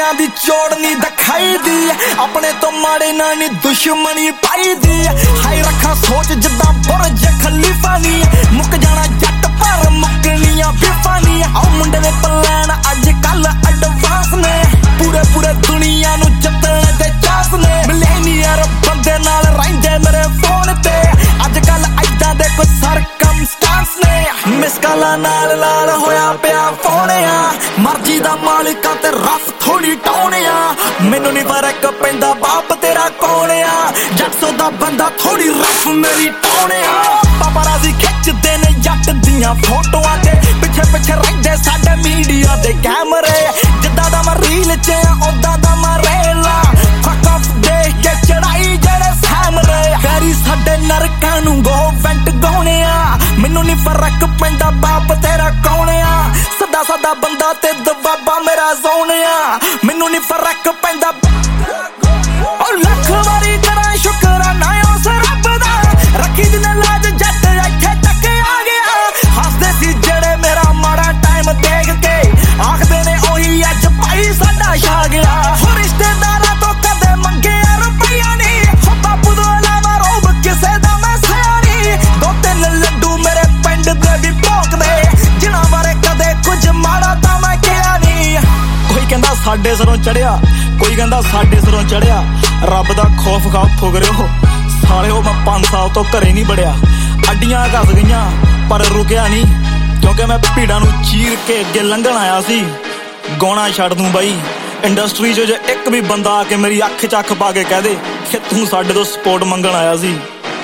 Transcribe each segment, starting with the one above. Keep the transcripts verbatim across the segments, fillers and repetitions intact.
दुनिया दी चोड़ नहीं दिखाई दी अपने तो माड़े ना नी दुश्मनी पाई दी हाई रखा सोच जिदा बुर्ज खलीफा नी मुक जाना जट पर मुकनियां बिफानी आओ मुंडे दे प्लान अज कल एडवांस ने पूरे पूरे दुनिया नू जितने दे चास ने मिलेनियर बंदे नाल रहिंदे मेरे फोन ते अज कल ऐदां दे कोई सरकमस्टांस ने मिस काला नाल लाल होया पिया फोन आ मर्जी दा मालिका ते रफ थोड़ी टाउन आ मैनू नहीं फर्क पैंदा बाप तेरा कौन आ जट सौ दा बंदा थोड़ी रफ मेरी टाउन आ पापाराजी खिचदे ने जट दियां फोटोआं ते पिछे पिछे रहिंदे साडे मीडिया दे कैमरे जिद्दां दा मैं रील च उदां दा मैं रेला फक ऑफ देख के चढ़ाई जेड़े सामरे करी साडे नरकां नू गोवेंट गौणे आ मैनू नहीं फर्क पैंदा बाप तेरा कौन आ सदा सदा बंदा ते दबाबा मेरा जोन आ मैनू नहीं फर्क पैंदा और लख वारी करा शुकराना उस रब दा रखी दिने लाज जट इत्थे तक आ गया हसदे सी जेड़े मेरा माड़ा टाइम देख के आखदे ने ओही अज भाई साडा छा गया हो रिश्तेदारां तो कदे मंगे रुपया नी हो बापू तो इलावा रोब किसे दा मैं सया नी दो तीन लड्डू मेरे पिंड दे भी भोंकदे जिन्हां बारे कदे कुछ माड़ा तां मैं किहा नी कोई कहंदा साडे सिरों चढ़िया कोई कहंदा साडे सिरों चढ़िया रब दा खौफ खाओ फुगरिओ साले हो मैं पांच साल तो घरे नहीं बड़िया अड्डियां घस गईयां पर रुकिया नहीं क्योंकि मैं भीड़ां नू चीर के अगे लंघण आया सी गौना छड्ड दूं बई इंडस्ट्री च जे एक भी बंदा आके मेरी अख च अख पा के कह दे कि तू साडे तो सपोर्ट मंगण आया सी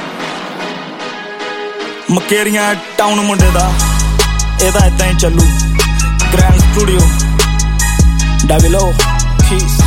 मकेरियां टाउन मुंडे दा ਇਹ ਤਾਂ ਇਦਾਂ ਹੀ ਚੱਲੂ ਗ੍ਰੈਂਡ ਸਟੂਡੀਓ ਡੈਵਿਲੋ ਖੀਸ